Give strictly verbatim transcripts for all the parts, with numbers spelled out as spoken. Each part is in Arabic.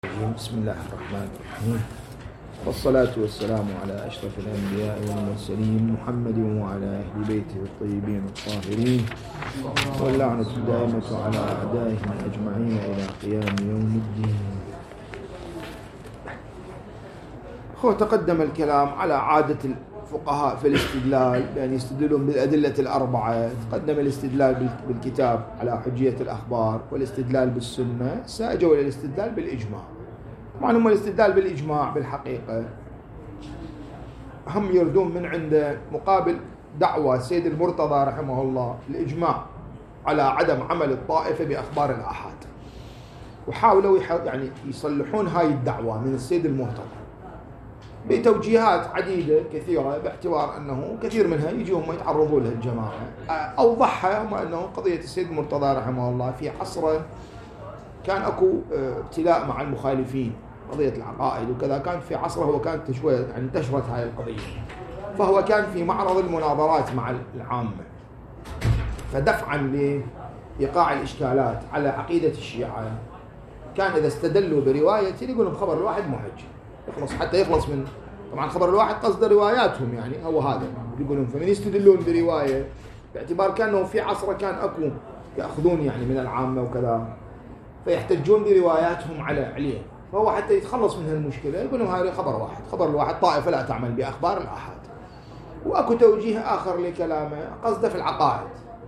بسم الله الرحمن الرحيم، والصلاة والسلام على أشرف الأنبياء والمرسلين محمد وعلى أهل بيته الطيبين الطاهرين، واللعنة الدائمة على أعدائهم أجمعين إلى قيام يوم الدين. هو تقدم الكلام على عادة الفقهاء في الاستدلال بأن يستدلون بالأدلة الأربعة. تقدم الاستدلال بالكتاب على حجية الأخبار، والاستدلال بالسنة، سأجوا إلى الاستدلال بالإجماع. طبعا هم الاستدلال بالإجماع بالحقيقة هم يردون من عند مقابل دعوة سيد المرتضى رحمه الله الإجماع على عدم عمل الطائفة بأخبار الآحاد، وحاولوا يعني يصلحون هاي الدعوة من السيد المرتضى بتوجيهات عديدة كثيرة، باعتبار أنه كثير منها يجيهم يتعرضوا لها الجماعة. أوضحها هم أنه قضية السيد المرتضى رحمه الله في عصره كان أكو ابتلاء مع المخالفين، قضية العقائد وكذا، كان في عصره هو كانت شوية يعني انتشرت هاي القضية، فهو كان في معرض المناظرات مع العامة. فدفعا لإيقاع الإشكالات على عقيدة الشيعة كان إذا استدلوا برواية يقول لهم خبر الواحد محج يخلص، حتى يخلص من طبعا خبر الواحد قصد رواياتهم، يعني هو هذا يقولون. فمن يستدلون برواية باعتبار كانه في عصره كان أكو يأخذون يعني من العامة وكذا، فيحتجون برواياتهم على عليه، فهو حتى يتخلص من هالمشكلة يقول لهم هذا خبر واحد، خبر الواحد طائفة لا تعمل بأخبار الآحاد. وأكو توجيه آخر لكلامه قصده في العقائد،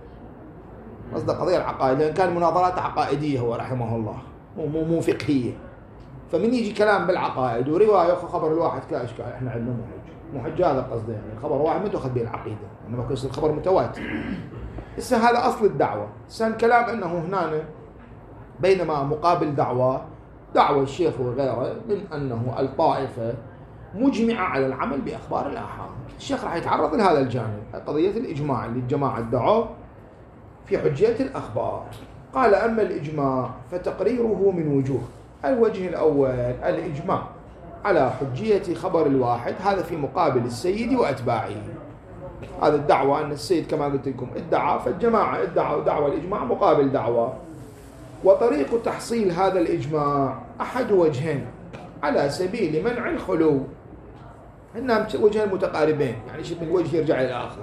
قصده قضية العقائد، لأن كان مناظرات عقائدية هو رحمه الله مو مو فقهية. فمن يجي كلام بالعقائد ورواية خبر الواحد كأشكال، احنا عندنا محج، محج هذا قصده يعني خبر واحد ما تأخذ به العقيدة، إنما يصير خبر متواتر. إسا هذا أصل الدعوة. إسا الكلام أنه هنا بينما مقابل دعوة دعوة الشيخ وغيره من أنه الطائفة مجمعة على العمل بأخبار الآحاد. الشيخ راح يتعرض لهذا الجانب، قضية الإجماع اللي الجماعة ادعوه في حجية الأخبار. قال أما الإجماع فتقريره من وجوه. الوجه الأول الإجماع على حجية خبر الواحد، هذا في مقابل السيد وأتباعه. هذا الدعوة أن السيد كما قلت لكم ادعى، فالجماعة ادعوا دعوة الإجماع مقابل دعوة. وطريق تحصيل هذا الإجماع أحد وجهين على سبيل منع الخلو، إنهم وجهين متقاربين، يعني شبه الوجه يرجع إلى الآخر.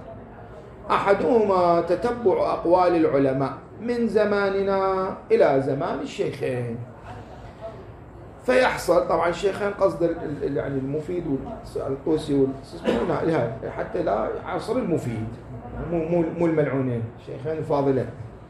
أحدهما تتبع أقوال العلماء من زماننا إلى زمان الشيخين، فيحصل طبعا الشيخين قصد يعني المفيد والطوسي والسسمون حتى لا عصر المفيد، مو مو مو الملعونين، الشيخين الفاضلين.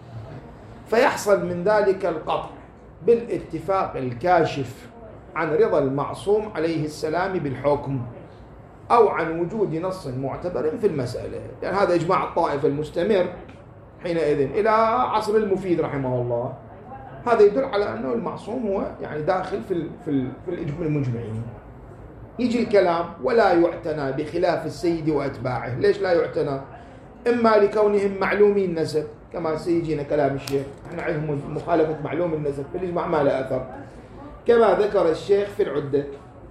فيحصل من ذلك القطع بالاتفاق الكاشف عن رضا المعصوم عليه السلام بالحكم، أو عن وجود نص معتبر في المسألة. يعني هذا إجماع الطائفة المستمر حينئذ إلى عصر المفيد رحمه الله. هذا يدل على أنه المعصوم هو يعني داخل في في في الإجماع المجمعين. يجي الكلام ولا يعتنى بخلاف السيد وأتباعه. ليش لا يعتنى؟ إما لكونهم معلومي النسب، كما سيجينا كلام الشيخ، احنا عندهم مخالفة معلوم النسب في الإجماع ما له أثر كما ذكر الشيخ في العدة.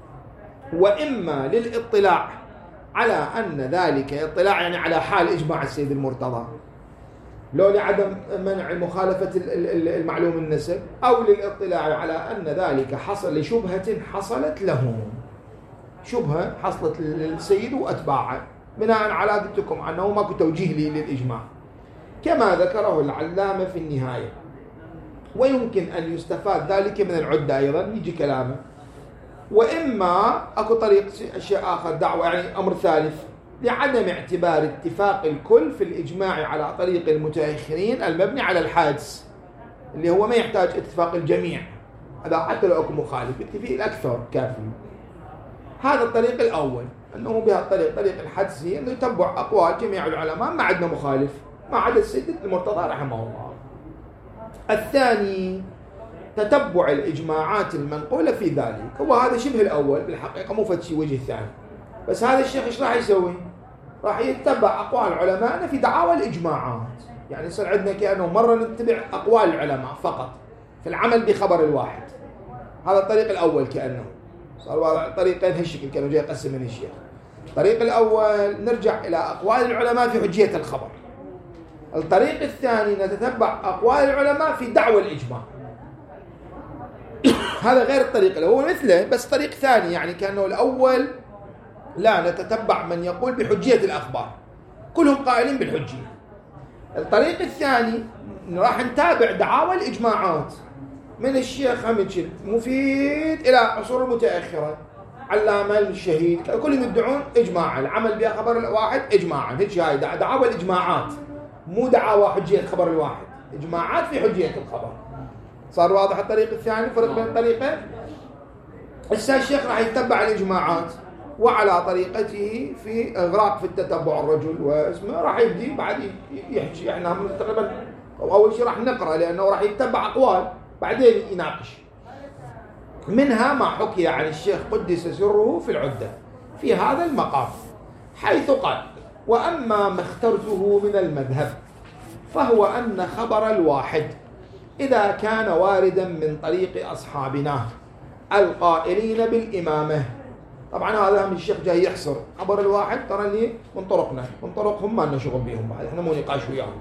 وإما للإطلاع على أن ذلك اطلاع يعني على حال إجماع السيد المرتضى، لو لعدم منع مخالفة المعلوم النسب، أو للإطلاع على أن ذلك حصل لشبهة حصلت لهم، شبهة حصلت للسيد وأتباعه بناء على قلتكم أنه ماكو توجيه لي للإجماع كما ذكره العلامة في النهاية. ويمكن أن يستفاد ذلك من العدة أيضا، يجي كلامه. وإما أكو طريق شيء آخر دعوة يعني أمر ثالث لعدم اعتبار اتفاق الكل في الإجماع على طريق المتأخرين المبني على الحادث، اللي هو ما يحتاج اتفاق الجميع، هذا حتى لو أكو مخالف يكتفي الأكثر كافي. هذا الطريق الأول، أنه بها الطريق طريق الحدسي، أنه يتبع أقوال جميع العلماء ما عندنا مخالف ما عدا السيد المرتضى رحمه الله. الثاني تتبع الإجماعات المنقولة في ذلك، هو هذا شبه الأول بالحقيقة، مو فتشي وجه ثاني. بس هذا الشيخ إيش راح يسوي؟ راح يتبع أقوال علماءنا في دعاوى الإجماعات، يعني يصير عندنا كأنه مرة نتبع أقوال العلماء فقط في العمل بخبر الواحد. هذا الطريق الأول كأنه صار طريقين هالشكل كانوا جاي يقسم من الشيخ. الطريق الأول نرجع إلى أقوال العلماء في حجية الخبر. الطريق الثاني نتتبع أقوال العلماء في دعوى الإجماع. هذا غير الطريق اللي هو مثله بس طريق ثاني، يعني كأنه الأول لا نتتبع من يقول بحجية الأخبار، كلهم قائلين بالحجية. الطريق الثاني راح نتابع دعاوى الإجماعات من الشيخ حمد مفيد إلى عصور المتأخرة، علامة الشهيد، كلهم يدعون إجماعا، العمل بها خبر الواحد إجماعا. هيك هاي دعاوى الإجماعات، مو دعاوى حجية خبر الواحد، إجماعات في حجية الخبر. صار واضح الطريق الثاني، فرق بين الطريقين. هسه الشيخ راح يتبع الإجماعات وعلى طريقته في إغراق في التتبع الرجل واسمه، راح يبدي بعد يحكي. احنا تقريبا أول شيء راح نقرأ لأنه راح يتبع أقوال بعدين يناقش. منها ما حكي عن الشيخ قدس سره في العدة في هذا المقام، حيث قال: وأما ما اخترته من المذهب فهو أن خبر الواحد إذا كان واردا من طريق أصحابنا القائلين بالإمامة. طبعا هذا من الشيخ جاي يحصر خبر الواحد، ترى لي من طرقنا، من طرقهم ما لنا شغل بهم بعد، احنا مو نقاش وياهم.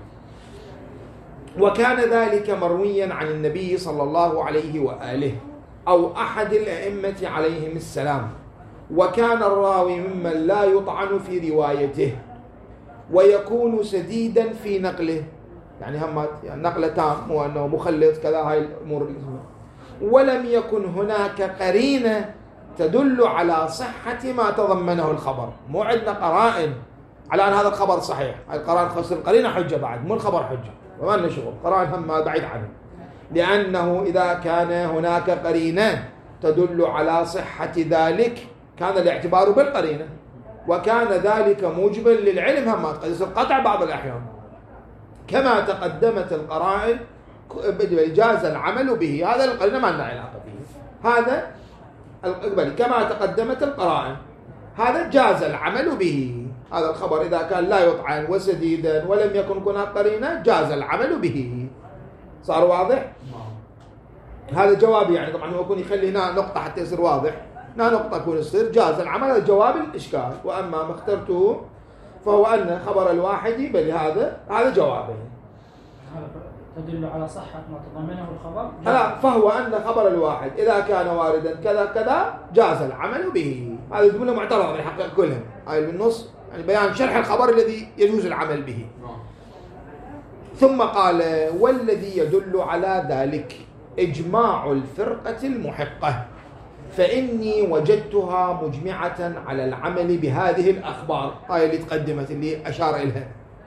وكان ذلك مرويا عن النبي صلى الله عليه وآله أو أحد الأئمة عليهم السلام، وكان الراوي ممن لا يطعن في روايته ويكون سديدا في نقله، يعني هم يعني نقله تام وأنه مخلط كذا، هاي الأمور. ولم يكن هناك قرينة تدل على صحة ما تضمنه الخبر، مو عندنا قرائن على أن هذا الخبر صحيح، هاي القرائن خاصة القرينة حجة بعد، مو الخبر حجة، وما لنا شغل، قرائن هم بعيد عنه. لأنه إذا كان هناك قرينة تدل على صحة ذلك كان الاعتبار بالقرينة، وكان ذلك موجبا للعلم، هم قد يصير قطع بعض الأحيان كما تقدمت القرائن جاز العمل به. هذا القرينة ما لنا علاقة به، هذا القبل كما تقدمت القرائن، هذا جاز العمل به. هذا الخبر إذا كان لا يطعن وسديدا ولم يكن هناك قرينة جاز العمل به. صار واضح؟ هذا جواب، يعني طبعا هو يكون يخلي هنا نقطة حتى يصير واضح، هنا نقطة يكون يصير جاز العمل، هذا جواب الإشكال. وأما ما اخترته فهو أن خبر الواحد بل هذا هذا جوابه. تدل على صحة ما تضمنه الخبر. لا، فهو أن خبر الواحد إذا كان واردا كذا كذا جاز العمل به. هذا جملة معترضة من حق كلهم، هاي بالنص يعني بيان شرح الخبر الذي يجوز العمل به. ثم قال: والذي يدل على ذلك إجماع الفرقة المحقة، فإني وجدتها مجمعة على العمل بهذه الأخبار، هاي اللي تقدمت اللي أشار إليها،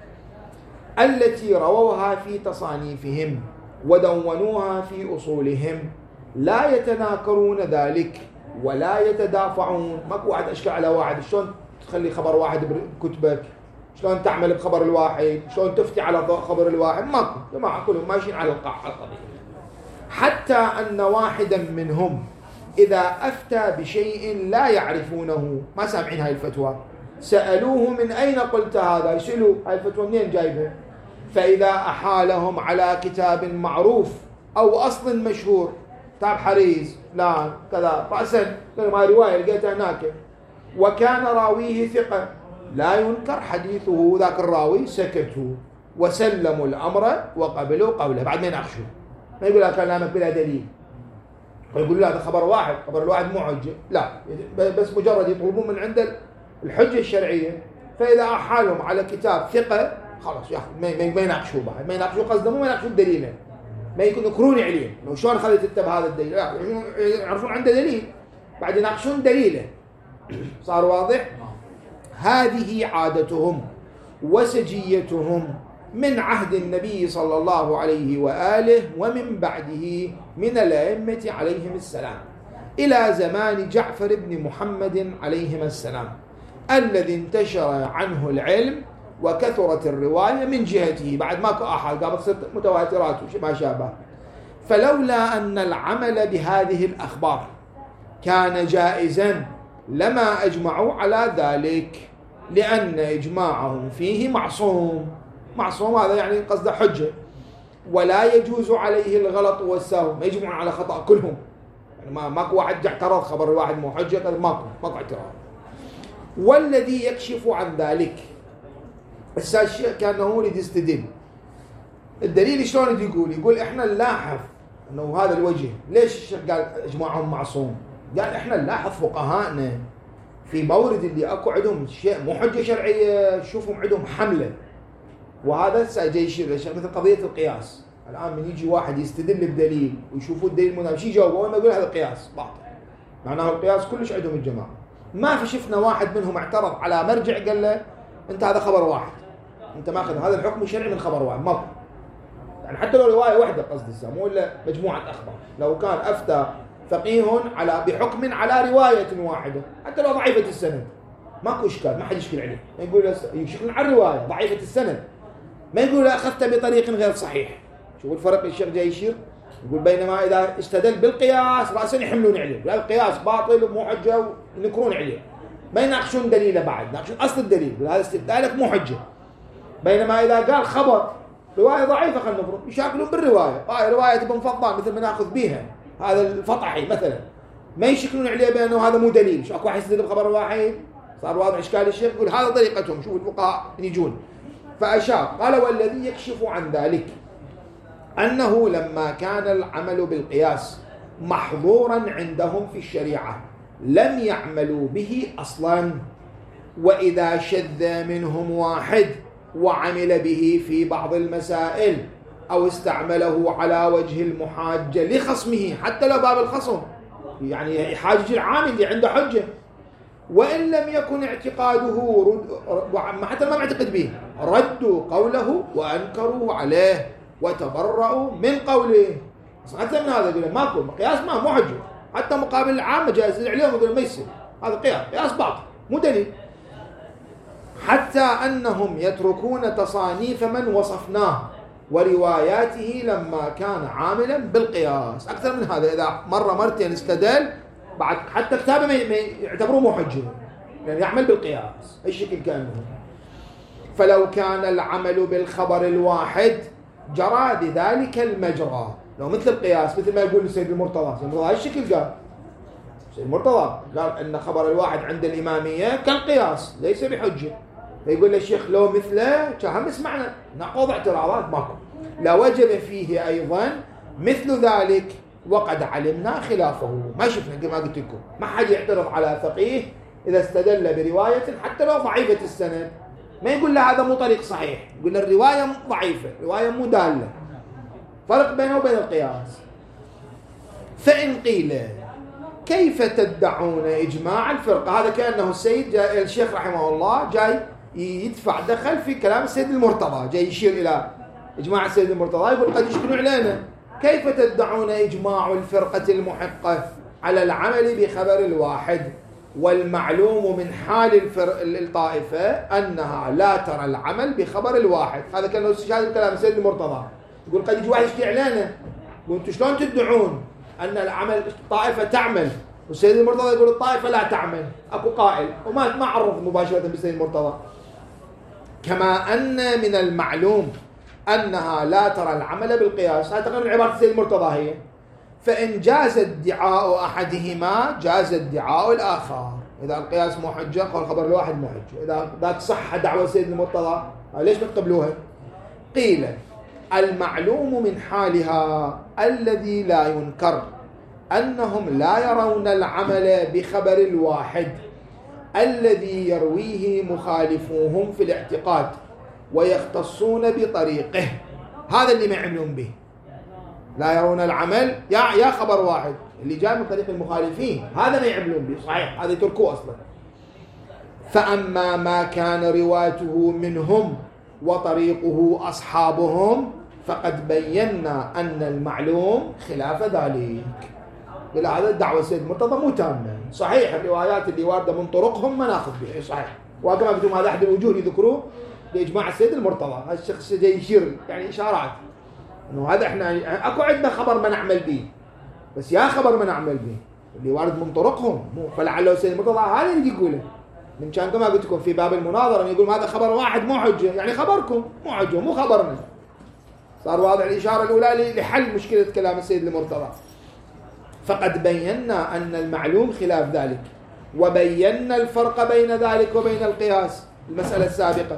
التي رووها في تصانيفهم ودونوها في أصولهم، لا يتناكرون ذلك ولا يتدافعون. ماكو واحد أشكى على واحد، شلون تخلي خبر واحد بكتبك، شلون تعمل بخبر الواحد، شلون تفتي على خبر الواحد، ماكو. جماعة كلهم ماشيين على القضية. حتى أن واحدا منهم إذا أفتى بشيء لا يعرفونه، ما سامعين هاي الفتوى، سألوه: من أين قلت هذا؟ يسألوا هاي الفتوى منين جايبها؟ فإذا أحالهم على كتاب معروف أو أصل مشهور، كتاب حريز لا كذا رأسا، ما رواية لقيتها هناك، وكان راويه ثقة لا ينكر حديثه، ذاك الراوي سكتوا وسلموا الأمر وقبلوا قوله، بعد ما يناقشوا، ما يقول لك كلامك بلا دليل، ويقول لا هذا خبر واحد، خبر الواحد مو حجة، لا، بس مجرد يطلبون من عنده الحجة الشرعية. فإذا أحالهم على كتاب ثقة خلاص ياخذ، ما يناقشوا بعد، ما يناقشوا قصده مو ما يناقشوا الدليل، ما ينكرون عليه، لو شلون خذت انت بهذا الدليل، لا يعرفون عنده دليل بعد يناقشون دليله. صار واضح؟ هذه عادتهم وسجيتهم من عهد النبي صلى الله عليه وآله ومن بعده من الأئمة عليهم السلام إلى زمان جعفر بن محمد عليهم السلام، الذي انتشر عنه العلم وكثرت الرواية من جهته، بعد ماكو أحد قامت تصير متواترات وما شابه. فلولا أن العمل بهذه الأخبار كان جائزا لما أجمعوا على ذلك، لأن إجماعهم فيه معصوم. معصوم هذا يعني قصد حجة، ولا يجوز عليه الغلط والسهو، ما يجمعون على خطأ كلهم، يعني ما ماكو واحد اعترض خبر الواحد مو حجة، ماكو ماكو اعتراض. والذي يكشف عن ذلك الشيء كان هو اللي يستدل. الدليل شلون يقول؟ يقول احنا نلاحظ انه هذا الوجه. ليش الشيخ قال اجماعهم معصوم؟ قال احنا نلاحظ فقهاءنا في مورد اللي اكو عندهم شيء مو حجه شرعيه، شوفهم عندهم حمله، وهذا سيجي يشير مثل قضيه القياس. الان من يجي واحد يستدل بدليل ويشوفوا الدليل مناسب، شو يجاوبوا؟ اول ما يقول هذا قياس باطل، معناه القياس كلش عندهم الجماعه. ما في شفنا واحد منهم اعترض على مرجع قال له انت هذا خبر واحد، انت ماخذ هذا الحكم الشرعي من خبر واحد. ما يعني حتى لو روايه واحده قصدي، مو الا مجموعه اخبار. لو كان افتى فقيه على بحكم على روايه واحده حتى لو ضعيفه السند ماكو اشكال، ما حد يشكل عليه. يقول يشكل على الروايه ضعيفه السند، ما يقول اخذت بطريق غير صحيح. شوفوا الفرق الشيخ جاي يشير، يقول بينما اذا استدل بالقياس راسا يحملون عليه، لا القياس باطل ومو حجه وينكرون عليه، ما يناقشون دليله بعد، يناقشون اصل الدليل، هذا استدلالك مو حجه. بينما اذا قال خبر روايه ضعيفه خلينا نفرض يشاكلون بالروايه، هاي روايه ابن فضال مثل ما ناخذ بها هذا الفطحي مثلا، ما يشكلون عليه بانه هذا مو دليل. شو اكو واحد يستدل بخبر واحد؟ صار واضح اشكال الشيخ، يقول هذا طريقتهم. شوفوا الفقهاء يجون. فاشار قال والذي يكشف عن ذلك أنه لما كان العمل بالقياس محظورا عندهم في الشريعة لم يعملوا به أصلا، وإذا شذ منهم واحد وعمل به في بعض المسائل أو استعمله على وجه المحاجة لخصمه، حتى لو باب الخصم يعني حاجج العامل اللي عنده حجة، وإن لم يكن اعتقاده رد حتى ما معتقد به، ردوا قوله وأنكروا عليه وتبرؤوا من قوله. حتى من هذا يقول ماكو قياس، ما مو حجه، حتى مقابل العامه جائز عليهم يقول ما يصير، هذا قياس قياس باطل مو دليل. حتى انهم يتركون تصانيف من وصفناه ورواياته لما كان عاملا بالقياس. اكثر من هذا اذا مره مرتين استدل بعد حتى كتابه ما يعتبروه مو حجه، يعني يعمل بالقياس اي شكل كانه. فلو كان العمل بالخبر الواحد جرى بذلك المجرى، لو مثل القياس مثل ما يقول السيد المرتضى، السيد المرتضى الشكل قال السيد المرتضى قال ان خبر الواحد عند الاماميه كالقياس ليس بحجه، فيقول الشيخ لو مثله كان اسمعنا نقض اعتراضات ماكو، لوجب فيه ايضا مثل ذلك وقد علمنا خلافه. ما شفنا كما قلت لكم ما حد يعترض على فقيه اذا استدل بروايه حتى لو ضعيفه السند، ما يقول له هذا مو طريق صحيح، يقول الرواية ضعيفة، رواية مو دالة، فرق بينه وبين القياس. فإن قيل كيف تدعون إجماع الفرقة؟ هذا كأنه السيد جاي الشيخ رحمه الله جاي يدفع دخل في كلام السيد المرتضى، جاي يشير إلى إجماع السيد المرتضى، يقول قد يشكلوا علينا كيف تدعون إجماع الفرقة المحقة على العمل بخبر الواحد، والمعلوم من حال الطائفة أنها لا ترى العمل بخبر الواحد. هذا كان استشهاد الكلام السيد المرتضى، يقول قد يجي واحد يشكي علينا، يقول انتم شلون تدعون أن العمل الطائفة تعمل والسيد المرتضى يقول الطائفة لا تعمل؟ أكو قائل وما ما عرض مباشرة بالسيد المرتضى. كما أن من المعلوم أنها لا ترى العمل بالقياس، هذا تقريبا عبارة السيد المرتضى هي. فإن جاز ادعاء أحدهما جاز ادعاء الآخر. إذا القياس مو حجة قال خبر الواحد مو حجة، إذا ذاك صح دعوة السيد المرتضى ليش ما تقبلوها؟ قيل المعلوم من حالها الذي لا ينكر أنهم لا يرون العمل بخبر الواحد الذي يرويه مخالفوهم في الاعتقاد ويختصون بطريقه، هذا اللي ما يعملون به، لا يرون العمل يا يا خبر واحد اللي جاء من طريق المخالفين، هذا ما يعملون به صحيح، هذا يتركوه أصلا. فأما ما كان روايته منهم وطريقه أصحابهم فقد بينا أن المعلوم خلاف ذلك. بلا هذا الدعوة السيد المرتضى مو تامة، صحيح الروايات اللي واردة من طرقهم ما ناخذ بها صحيح، وكما قلتم هذا أحد الوجوه يذكروه لإجماع السيد المرتضى. هذا الشخص جاي يشير يعني إشارات إنه هذا إحنا أكو عندنا خبر ما نعمل به، بس يا خبر ما نعمل به اللي وارد من طرقهم، مو فلعله السيد المرتضى هذا اللي يقوله. من كان كما قلت لكم في باب المناظرة يقول هذا خبر واحد مو حجة، يعني خبركم مو حجة مو خبرنا. صار واضح الإشارة الأولى لحل مشكلة كلام السيد المرتضى. فقد بينا أن المعلوم خلاف ذلك، وبينا الفرق بين ذلك وبين القياس المسألة السابقة،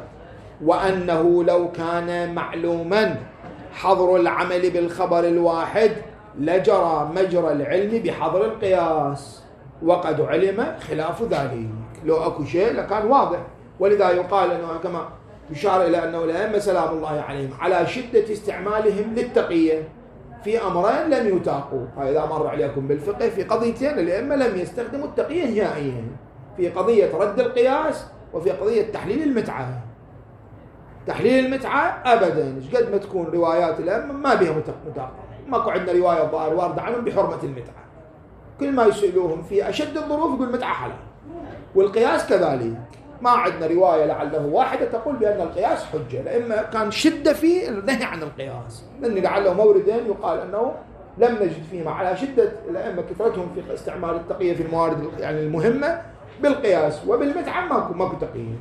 وأنه لو كان معلوما حظر العمل بالخبر الواحد لجرى مجرى العلم بحظر القياس، وقد علم خلاف ذلك. لو أكو شيء لكان واضح. ولذا يقال أنه كما يشار إلى أنه الأئمة سلام الله عليهم على شدة استعمالهم للتقية في أمرين لم يتاقوا. إذا مر عليكم بالفقه في قضيتين الأئمة لم يستخدموا التقية نهائيا، في قضية رد القياس وفي قضية تحليل المتعة. تحليل المتعة أبدا قد ما تكون روايات الأئمة ما بها متاقة، ماكو عندنا رواية ظاهر واردة عنهم بحرمة المتعة. كل ما يسألوهم في أشد الظروف يقول المتعة حلال، والقياس كذلك. ما عندنا رواية لعله واحدة تقول بأن القياس حجة، لأما كان شدة في النهي عن القياس، لأن لعله موردين يقال أنه لم نجد فيهما على شدة الأئمة كثرتهم في استعمال التقية في الموارد يعني المهمة بالقياس، وبالمتعة ماكو ماكو تقية.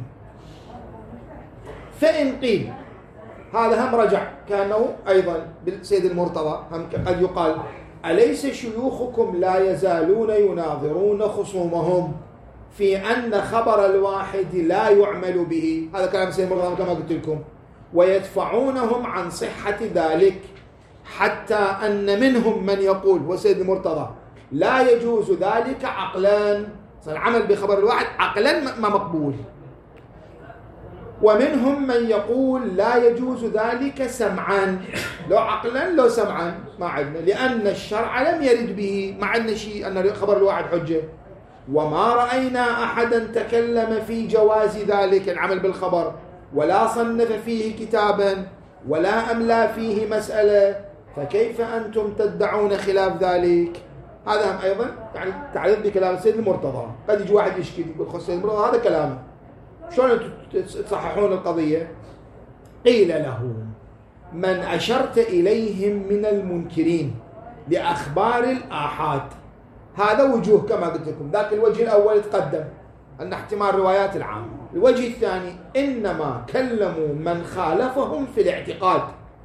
فإن قيل هذا هم رجع كانه أيضا بالسيد المرتضى هم قد يقال أليس شيوخكم لا يزالون يناظرون خصومهم في أن خبر الواحد لا يعمل به؟ هذا كلام السيد المرتضى كما قلت لكم. ويدفعونهم عن صحة ذلك، حتى أن منهم من يقول والسيد المرتضى لا يجوز ذلك عقلا، العمل بخبر الواحد عقلا ما مقبول. ومنهم من يقول لا يجوز ذلك سمعا، لو عقلا لو سمعا ما عندنا، لأن الشرع لم يرد به، ما عندنا شيء أن خبر الواحد حجة. وما رأينا أحدا تكلم في جواز ذلك العمل بالخبر، ولا صنف فيه كتابا، ولا أملى فيه مسألة، فكيف أنتم تدعون خلاف ذلك؟ هذا هم أيضا يعني تعريض بكلام السيد المرتضى. قد يجي واحد يشكي يقول خص السيد المرتضى هذا كلامه، شلون تصححون القضية؟ قيل له من أشرت إليهم من المنكرين لأخبار الآحاد، هذا وجوه كما قلت لكم. ذاك الوجه الأول تقدم أن احتمال روايات العامة. الوجه الثاني إنما كلموا من خالفهم في الاعتقاد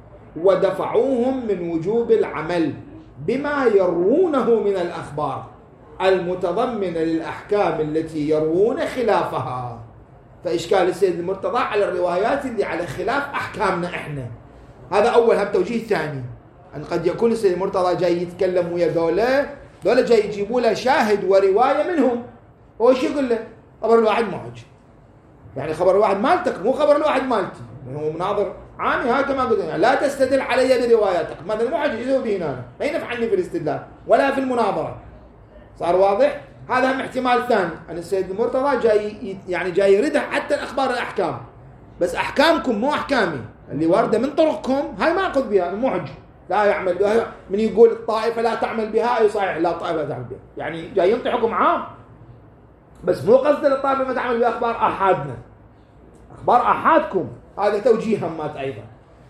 ودفعوهم من وجوب العمل بما يروونه من الأخبار المتضمنة للأحكام التي يروون خلافها. فإشكال السيد المرتضى على الروايات اللي على خلاف أحكامنا إحنا، هذا أول. هم توجيه ثاني أن قد يكون السيد المرتضى جاي يتكلم ويا ذولا ذولا جاي يجيبوا له شاهد ورواية منهم، هو شو يقول له؟ خبر الواحد ما حج، يعني خبر الواحد مالتك مو خبر الواحد مالتي، هو مناظر عامي. هذا كما قلت يعني لا تستدل علي برواياتك، مثلا مو حج يسوي به هنا، ما ينفعني في الاستدلال ولا في المناظرة. صار واضح؟ هذا هم احتمال ثاني أن السيد المرتضى جاي يعني جاي يردها حتى الأخبار الأحكام، بس أحكامكم مو أحكامي اللي واردة من طرقكم، هاي ما أخذ بها، مو حج لا يعمل بها. من يقول الطائفة لا تعمل بها أي صحيح لا الطائفة لا تعمل بها، يعني جاي ينطي حكم عام، بس مو قصد الطائفة ما تعمل بها أخبار أحادنا، أخبار أحادكم. هذا توجيه همات أيضا.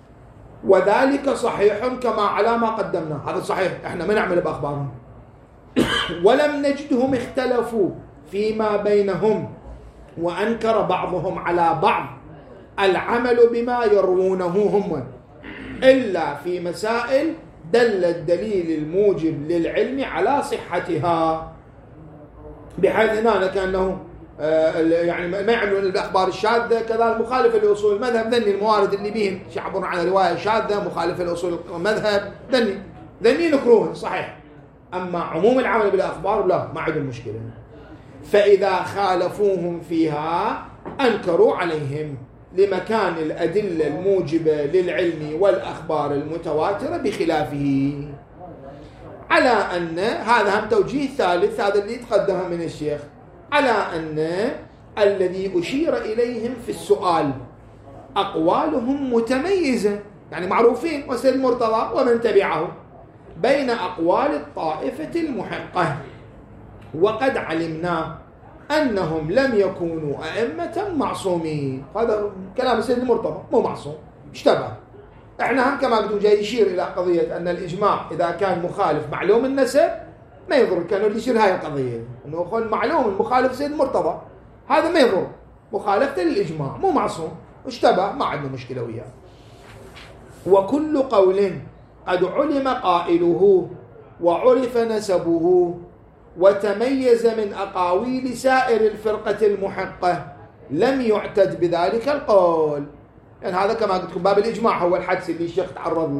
وذلك صحيح كما على ما قدمنا، هذا صحيح إحنا ما نعمل بأخبارهم. ولم نجدهم اختلفوا فيما بينهم، وأنكر بعضهم على بعض العمل بما يروونه هم، إلا في مسائل دل الدليل الموجب للعلم على صحتها، بحيث هنا كأنه يعني ما يعملون الأخبار الشاذة كذا المخالفة لأصول المذهب، ذني الموارد اللي بيهم يعبرون عن رواية شاذة مخالفة لأصول المذهب، ذني ذني نكروه صحيح. أما عموم العمل بالأخبار لا، ما عندهم مشكلة. فإذا خالفوهم فيها أنكروا عليهم لمكان الأدلة الموجبة للعلم والأخبار المتواترة بخلافه. على أن هذا هم توجيه ثالث، هذا اللي تقدم من الشيخ، على أن الذي أشير إليهم في السؤال أقوالهم متميزة، يعني معروفين والسيد المرتضى ومن تبعه، بين أقوال الطائفة المحقة، وقد علمنا أنهم لم يكونوا أئمة معصومين. هذا كلام السيد المرتضى، مو معصوم، اشتبه. احنا هم كما قلت جاي يشير إلى قضية أن الإجماع إذا كان مخالف معلوم النسب ما يضر، كانوا يشير هاي القضية أنه يقول معلوم المخالف السيد المرتضى، هذا ما يضر، مخالفة للإجماع، مو معصوم، اشتبه، ما عندنا مشكلة وياه. وكل قول قد علم قائله وعرف نسبه وتميز من أقاويل سائر الفرقة المحقة لم يعتد بذلك القول. يعني هذا كما قلت لكم باب الإجماع هو الحدث اللي الشيخ تعرض له،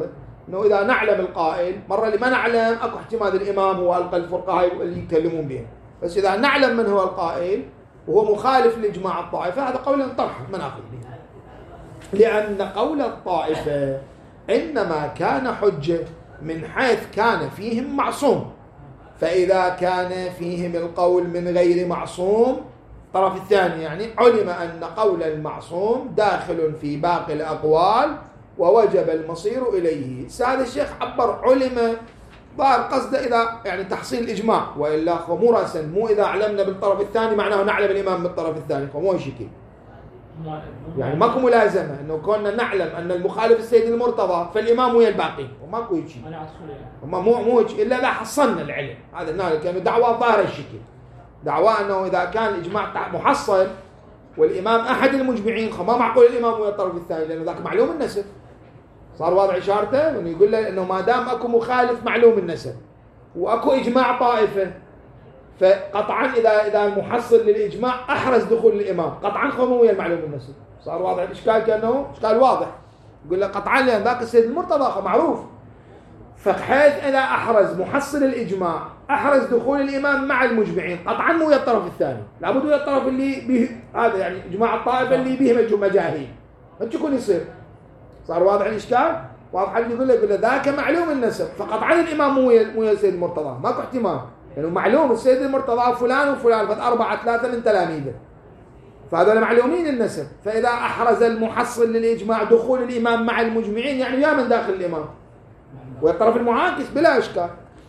انه اذا نعلم القائل مره اللي ما نعلم اكو احتمال الامام هو القى الفرقه هاي اللي يتكلمون بها، بس اذا نعلم من هو القائل وهو مخالف لاجماع الطائفه هذا قول طرح ما ناخذ به، لان قول الطائفه انما كان حجه من حيث كان فيهم معصوم، فاذا كان فيهم القول من غير معصوم الطرف الثاني يعني علم ان قول المعصوم داخل في باقي الاقوال ووجب المصير إليه. هذا الشيخ عبر علم ظاهر قصده إذا يعني تحصيل الإجماع، وإلا مو راسا مو إذا علمنا بالطرف الثاني معناه نعلم الإمام بالطرف الثاني، فمو شكل يعني ماكو ملازمة أنه كنا نعلم أن المخالف السيد المرتضى فالإمام ويا الباقي وماكو شيء مو مو إلا إذا حصلنا العلم. هذا الناس كانوا دعوة ظاهر الشكل، دعوة أنه إذا كان الإجماع محصل والإمام أحد المجمعين ما معقول الإمام ويا الطرف الثاني لأنه ذاك معلوم النسب. صار واضح إشارته انه يقول له انه ما دام اكو مخالف معلوم النسب واكو اجماع طائفه فقطعا اذا اذا المحصل للاجماع احرز دخول الامام قطعا خمو ويا المعلوم النسب. صار واضح الاشكال كانه اشكال واضح، يقول له قطعا لان ذاك السيد المرتضى معروف، فحيث اذا احرز محصل الاجماع احرز دخول الامام مع المجمعين قطعا مو ويا الطرف الثاني، لابد ويا الطرف اللي به هذا يعني اجماع الطائفه اللي به مجاهيل ما تكون يصير. صار واضح الاشكال؟ واضح اللي يقول له يقول له ذاك معلوم النسب فقطعا الامام مو مو السيد المرتضى ماكو احتمال لانه يعني معلوم السيد المرتضى فلان وفلان فاربعه ثلاثه من تلاميذه فهذول معلومين النسب، فاذا احرز المحصل للاجماع دخول الامام مع المجمعين يعني يا من داخل الامام والطرف المعاكس بلا اشكال.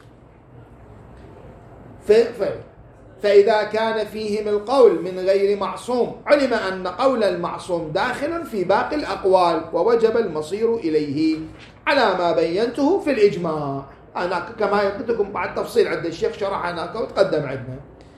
ف... ف... فإذا كان فيهم القول من غير معصوم علم أن قول المعصوم داخل في باقي الأقوال ووجب المصير إليه على ما بينته في الإجماع. أنا كما قلت لكم بعد تفصيل عند الشيخ شرح هناك وتقدم عندنا.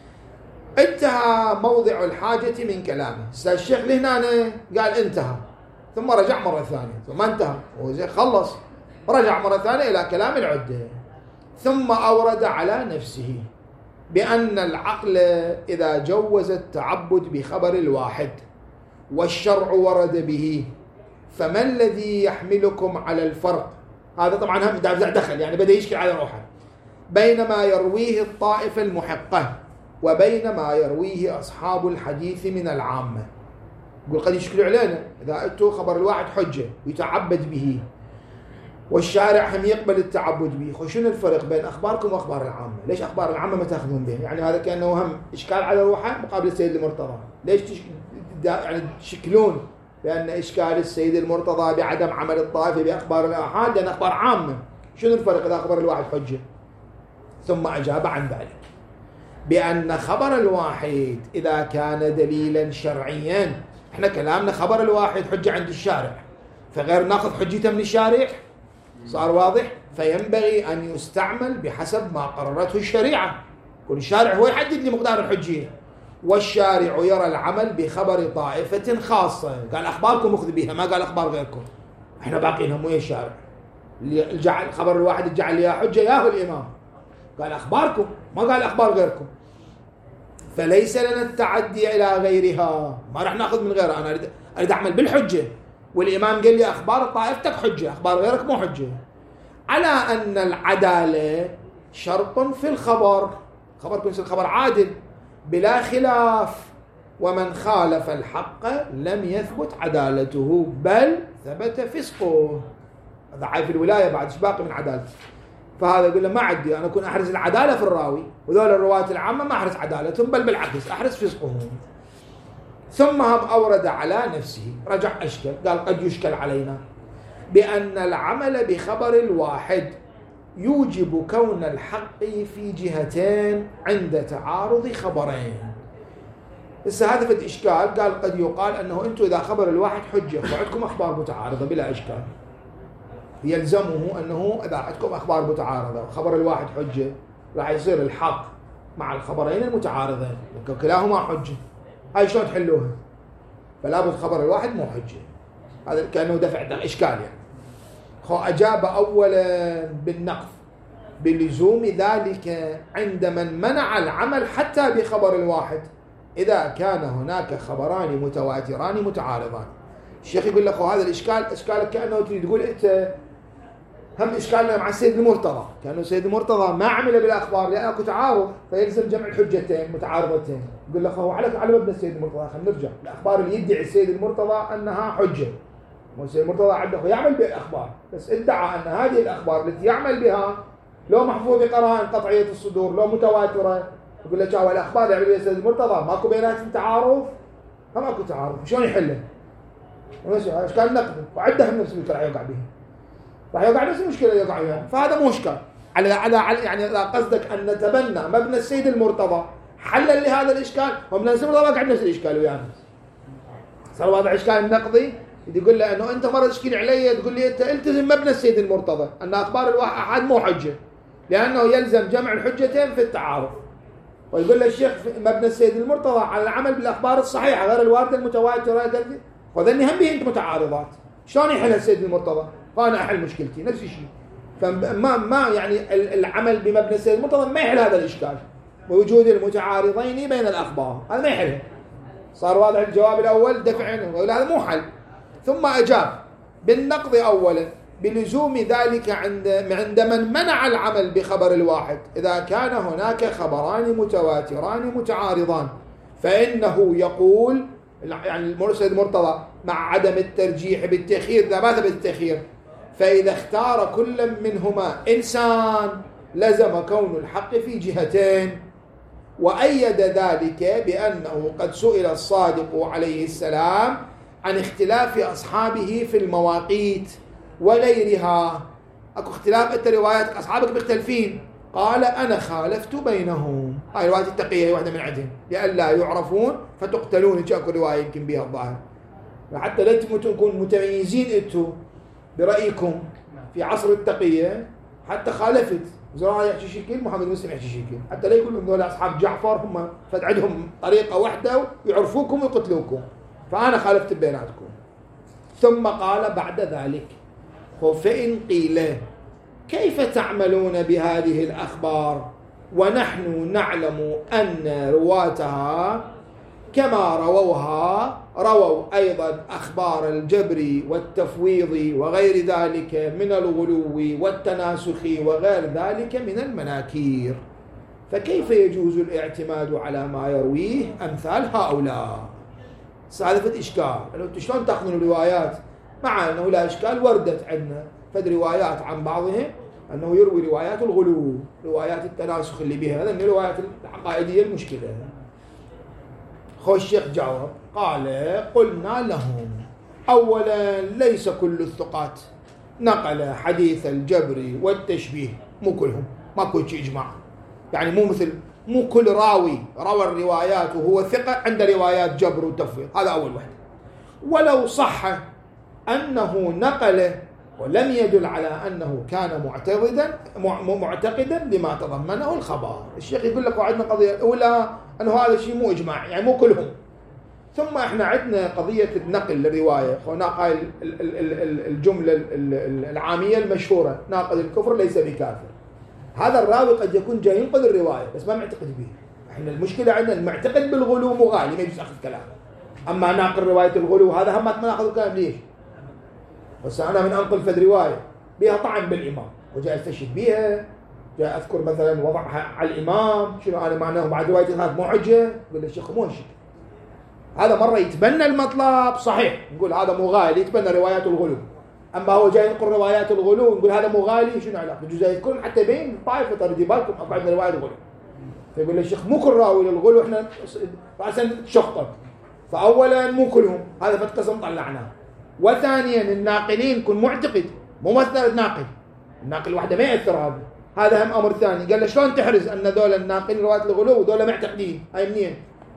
انتهى موضع الحاجة من كلامه. الشيخ لهنا قال انتهى ثم رجع مرة ثانية ثم انتهى وزي خلص رجع مرة ثانية إلى كلام العدة ثم أورد على نفسه بأن العقل إذا جوز التعبد بخبر الواحد والشرع ورد به فما الذي يحملكم على الفرق؟ هذا طبعا هم دخل يعني بدأ يشكل على روحه بين ما يرويه الطائفة المحقة وبين ما يرويه أصحاب الحديث من العامة. يقول قد يشكلوا علينا إذا أتوا خبر الواحد حجة ويتعبد به والشارع هم يقبل التعبد به، شنو الفرق بين أخباركم وأخبار العامة؟ ليش أخبار العامة ما تأخذون به؟ يعني هذا كأنه هم إشكال على روحه مقابل السيد المرتضى. ليش تش... يعني تشكلون بأن إشكال السيد المرتضى بعدم عمل الطائفة بأخبار الآحاد لأن أخبار عامة؟ شنو الفرق إذا أخبر الواحد حجة؟ ثم أجاب عن ذلك بأن خبر الواحد إذا كان دليلا شرعيا، إحنا كلامنا خبر الواحد حجة عند الشارع فغير ناخذ حجته من الشارع. صار واضح؟ فينبغي أن يستعمل بحسب ما قررته الشريعة. كل الشارع هو يحدد لي مقدار الحجية والشارع يرى العمل بخبر طائفة خاصة. قال أخباركم أخذ بها ما قال أخبار غيركم، إحنا باقينهم ويا الشارع اللي جعل خبر الواحد جعل لها حجة ياهو الإمام قال أخباركم ما قال أخبار غيركم، فليس لنا التعدي إلى غيرها ما راح نأخذ من غيرها. أنا أريد, أريد أعمل بالحجة والإمام قال لي أخبار طائفتك حجة أخبار غيرك مو حجة، على أن العدالة شرط في الخبر، خبر كنس الخبر عادل بلا خلاف، ومن خالف الحق لم يثبت عدالته بل ثبت فسقه. هذا عايف الولاية بعد ايش باقي من عدالته. فهذا يقول له ما عندي أنا أكون أحرز العدالة في الراوي وذول الرواة العامة ما أحرز عدالتهم بل بالعكس أحرز فسقهم. ثم هم أورد على نفسه رجع أشكل قال قد يشكل علينا بأن العمل بخبر الواحد يوجب كون الحق في جهتين عند تعارض خبرين. بس هذا في إشكال قال قد يقال أنه أنتم إذا خبر الواحد حجة وعندكم أخبار متعارضة بلا إشكال يلزمه أنه إذا عندكم أخبار متعارضة وخبر الواحد حجة راح يصير الحق مع الخبرين المتعارضين كلاهما حجة. هاي شلون تحلوها؟ فلا بد خبر الواحد مو حجة. هذا كأنه دفع إشكال يعني. خو أجاب أولا بالنقض بلزوم ذلك عند من منع العمل حتى بخبر الواحد إذا كان هناك خبران متواتران متعارضان. الشيخ يقول لك هذا الإشكال إشكالك كأنه تريد تقول أنت هم إشكالنا مع السيد المرتضى، كأنه السيد المرتضى ما عمل بالأخبار لأن أكو تعارض، فيلزم جمع الحجتين متعارضتين. يقول لك هو على على مبنى السيد المرتضى. خلينا نرجع الأخبار اللي يدعي السيد المرتضى أنها حجة. السيد المرتضى عنده يعمل بالأخبار، بس ادعى أن هذه الأخبار التي يعمل بها لو محفوظ بقرائن قطعية الصدور، لو متواترة. يقول لك هو الأخبار اللي يعمل بها السيد المرتضى ماكو بيناتهم تعارض؟ هم اكو تعارض، شلون يحله؟ ماشي اشكال نقدي، وعندهم نفس المشكله راح يوقع بها. راح يوقع نفس المشكله يوقع بها، فهذا مو اشكال. على على يعني اذا قصدك ان نتبنى مبنى السيد المرتضى حلا لهذا الاشكال، ومبنى السيد المرتضى وقع نفس الاشكال ويانا. صار واضح اشكال نقدي، يقول له انه انت مره تشكيل علي تقول لي انت التزم مبنى السيد المرتضى ان اخبار الواحد مو حجه، لانه يلزم جمع الحجتين في التعارض. ويقول له الشيخ مبنى السيد المرتضى على العمل بالاخبار الصحيحه غير الوارده المتواتره، وذني هم بهم متعارضات. شلون يحل السيد المرتضى؟ فانا احل مشكلتي نفس الشيء. فما ما يعني العمل بمبنى السيد المرتضى ما يحل هذا الاشكال، ووجود المتعارضين بين الاخبار هذا ما يحله. صار واضح الجواب الاول دفعا، ولا هذا مو حل. ثم اجاب بالنقض اولا بلزوم ذلك عند عند من منع العمل بخبر الواحد إذا كان هناك خبران متواتران متعارضان، فإنه يقول يعني المرشد المرتضى مع عدم الترجيح بالتأخير، لا ما ثبت التأخير، فإذا اختار كل منهما إنسان لزم كون الحق في جهتين. وأيد ذلك بأنه قد سئل الصادق عليه السلام عن اختلاف أصحابه في المواقيت وغيرها. اكو اختلاف، انت روايات اصحابك مختلفين، قال انا خالفت بينهم. هاي روايه التقيه هي واحده من عندهم، لئلا يعرفون فتقتلون. ان اكو روايه يمكن بها الظاهر، حتى لا تكونوا متميزين انتم برايكم في عصر التقيه. حتى خالفت زراعه يحكي شكل، محمد مسلم يحكي شكل، حتى لا يقولوا انه اصحاب جعفر هم فد عندهم طريقه واحده ويعرفوكم ويقتلوكم، فانا خالفت بيناتكم. ثم قال بعد ذلك فإن قيل كيف تعملون بهذه الأخبار ونحن نعلم أن رواتها كما رووها رووا أيضا أخبار الجبر والتفويض وغير ذلك من الغلو والتناسخ وغير ذلك من المناكير، فكيف يجوز الاعتماد على ما يرويه أمثال هؤلاء؟ هذا إشكال. شلون تأخذون الروايات مع أنه لا إشكال وردت عندنا فد روايات عن بعضهم أنه يروي روايات الغلو، روايات التناسخ اللي بها، هذا من الروايات العقائدية المشكلة. خوش الشيخ جاوب قال قلنا لهم أولا ليس كل الثقات نقل حديث الجبر والتشبيه، مو كلهم، ما كل شيء إجماع، يعني مو مثل مو كل راوي روى الروايات وهو ثقة عند روايات جبر وتفويض، هذا أول واحد. ولو صح أنه نقل ولم يدل على أنه كان معتقدا معتقدا لما تضمنه الخبر. الشيخ يقول لك وعندنا قضية أولى أنه هذا الشيء مو إجماع، يعني مو كلهم. ثم إحنا عندنا قضية النقل للرواية، هنا قال الجملة العامية المشهورة ناقل الكفر ليس بكافر. هذا الراوي قد يكون جاي ينقل الرواية بس ما معتقد به. إحنا المشكلة عندنا المعتقد بالغلو مغالي ما يجوز أخذ كلامه، أما ناقل رواية الغلو هذا هم ما ناخذ الكلام. ليش؟ بس أنا من أنقل فد رواية بها طعن بالإمام وجاء استشهد بها، جاء أذكر مثلا وضعها على الإمام، شنو أنا معناه بعد رواية هذا مو حجة؟ يقول الشيخ مو هالشيء. هذا مرة يتبنى المطلب صحيح، نقول هذا مغالي يتبنى روايات الغلو، أما هو جاي ينقل روايات الغلو نقول هذا مغالي، شنو علاقة؟ يجوز يذكرون حتى بين طائفة تردي بالكم أقعد من رواية الغلو. فيقول الشيخ مو كل راوي للغلو إحنا رأسا شخطا، فأولا مو كلهم، هذا فتقسم طلعناه. وثانيا الناقلين كن معتقد مو مثل الناقل، الناقل وحده ما يأثر هذا، هذا هم أمر ثاني. قال له شلون تحرز أن ذول الناقلين رواية الغلو ودول معتقدين؟ هاي منين؟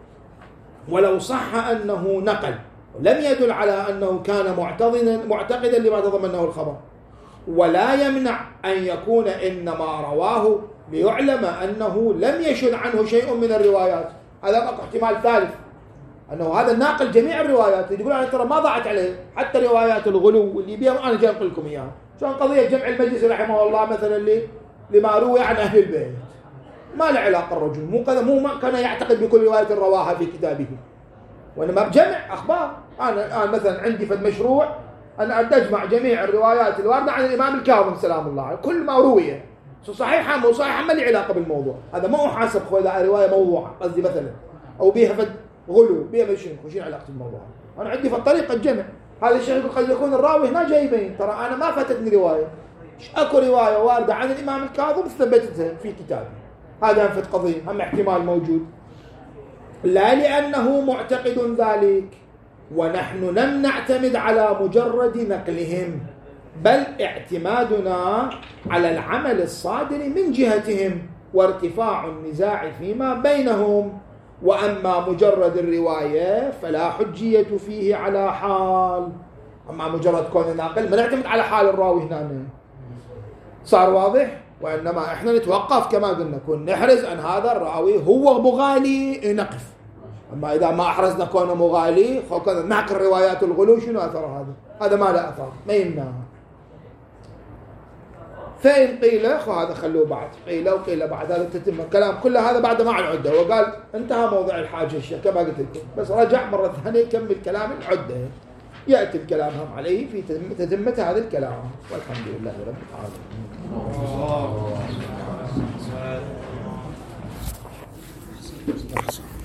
ولو صح أنه نقل ولم يدل على أنه كان معتقدا معتقدا لما تضمنه الخبر، ولا يمنع أن يكون إنما رواه ليعلم أنه لم يشذ عنه شيء من الروايات. هذا أكو احتمال ثالث، أنه هذا الناقل جميع الروايات يقول أنا ترى ما ضاعت عليه حتى روايات الغلو اللي بيها أنا جاي أقول لكم إياها. شلون قضية جمع المجلس رحمه الله مثلا اللي لما روي عن أهل البيت ما له علاقة الرجل، مو كذا، مو ما كان يعتقد بكل رواية رواها في كتابه، وإنما بجمع أخبار. أنا أنا مثلا عندي فد مشروع أن تجمع جميع الروايات الواردة عن الإمام الكاظم سلام الله عليه، كل ما روي صحيحة مو صحيحة ما لي علاقة بالموضوع، هذا ما أحاسب خو إذا رواية موضوعة قصدي مثلا أو بيها فد غلو بيها مشين وشين علاقة بالموضوع. أنا عندي في الطريقة الجمع. هذا الشيء يقول قد يكون الراوي هنا جاي يبين ترى أنا ما فاتتني رواية، أكو رواية واردة عن الإمام الكاظم ثبتتها في كتابي، هذا هم في قضية هم احتمال موجود، لا لأنه معتقد ذلك، ونحن لم نعتمد على مجرد نقلهم، بل اعتمادنا على العمل الصادر من جهتهم وارتفاع النزاع فيما بينهم. وأما مجرد الرواية فلا حجية فيه على حال، أما مجرد كون ناقل ما نعتمد على حال الراوي هنا، صار واضح؟ وإنما إحنا نتوقف كما قلنا كون نحرز أن هذا الراوي هو مغالي نقف، أما إذا ما أحرزنا كونه مغالي خلقنا نعقل روايات الغلو شنو أثر هذا؟ هذا ما له أثر ما يمنع. فإن قيل خو هذا خلوه بعد، قيل وقيل بعد، هذا تتم الكلام كله هذا بعد ما عن عدة، وقال انتهى موضوع الحاجة الشيء كما قلت لكم، بس رجع مرة ثانية يكمل كلام العدة، يأتي الكلام هم عليه في تتمة هذا الكلام، والحمد لله رب العالمين.